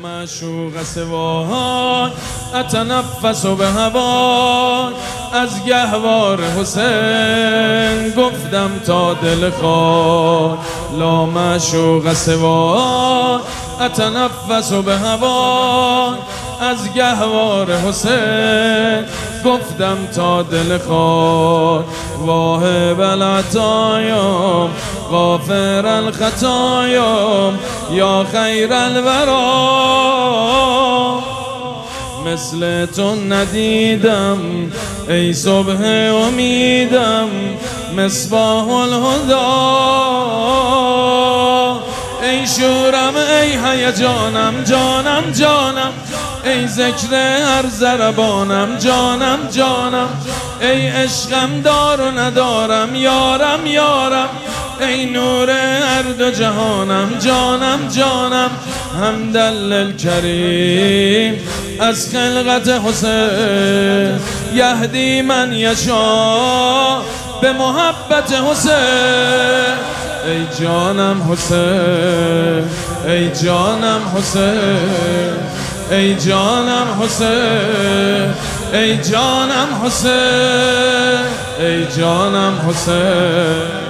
معشوق سواک اتنفس به هواک. از گهوار حسین گفتم تا دل خاک. لا معشوق سواک اتنفس به هواک. از گهوار حسین گفتم تا دل خاک. واهب العطایا غافر الخطایا یا خیر الورا. مثل تو ندیدم ای صبح امیدم مصباح الهدا. ای شورم ای هیجانم جانم جانم ای ذکر هر ضربانم جانم جانم ای عشقم دار و ندارم یارم یارم ای نور هر دو جهانم جانم جانم. حمدا للکریم از خلقت حسین یهدی من یشا به محبت حسین. ای جانم حسین ای جانم حسین ای جانم حسین ای جانم حسین ای جانم حسین.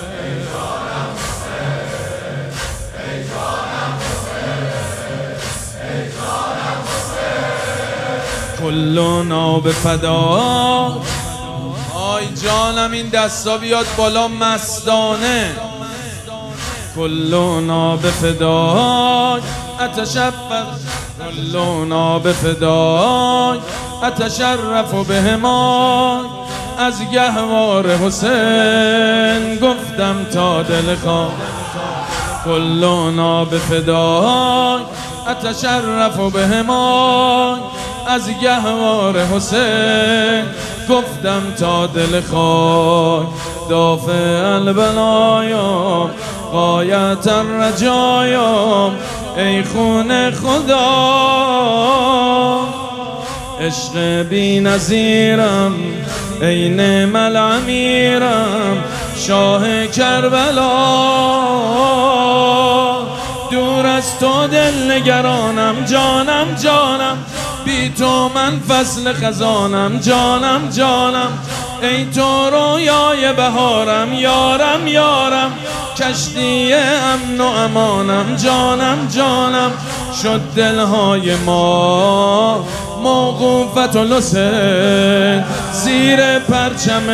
کلنا به فدا. آی جانم این دستا بیاد بالا مستانه. کلنا به فدا اتشفق کلنا به فدا اتشرف بهما. از گهوار حسین گفتم تا دل خواست. کلنا به فدا اتشرف بهما. از گهوار حسین گفتم تا دل خاک. دافع البلایا غایت الرجایا ای خون خدا. عشق بی نظیرم ای نعم الامیرم شاه کربلا. دور از تو دل نگرانم جانم جانم بی تو من فصل خزانم جانم جانم ای تو رویای بهارم یارم یارم کشتی امن و امانم جانم جانم. شد دلهای ما موقوفت و حسین زیر پرچم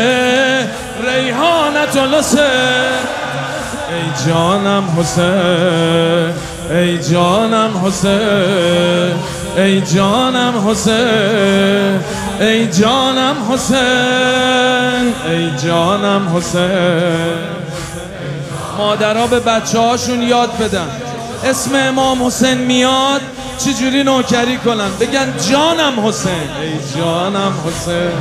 ریحانت و حسین. ای جانم حسین ای جانم حسین ای جانم حسین ای جانم حسین ای جانم حسین. مادرها به بچه هاشون یاد بدن اسم امام حسین میاد چجوری نوکری کنن، بگن جانم حسین ای جانم حسین.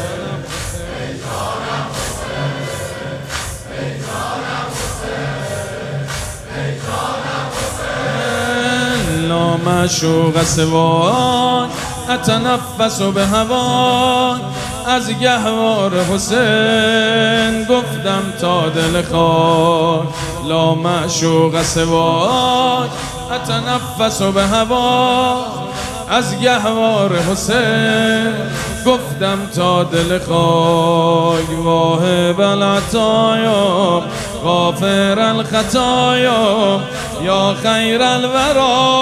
لا معشوق سواک اتنفس به هواک. از گهوار حسین گفتم تا دل خاک. لا معشوق سواک اتنفس به هواک. از گهوار حسین گفتم تا دل خاک. واهب العطایا غافر الخطایا یا خیر الورا.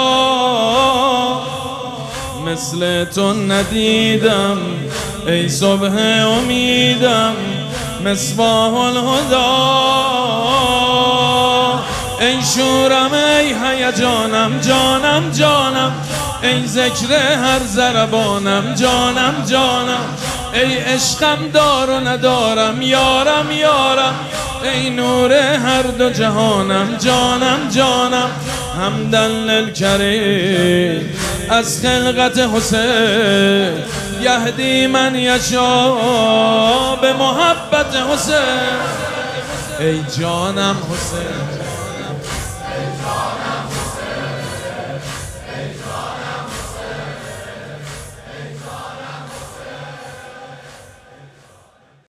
مثل تو ندیدم ای صبح امیدم مصباح الهدا. ای شورم ای هیجانم جانم جانم ای ذکر هر ضربانم جانم جانم ای عشقم دار و ندارم یارم یارم ای نور هر دو جهانم جانم جانم. حمدا للکریم از خلقت حسین یهدی من یشا به محبت حسین. ای جانم حسین ای جانم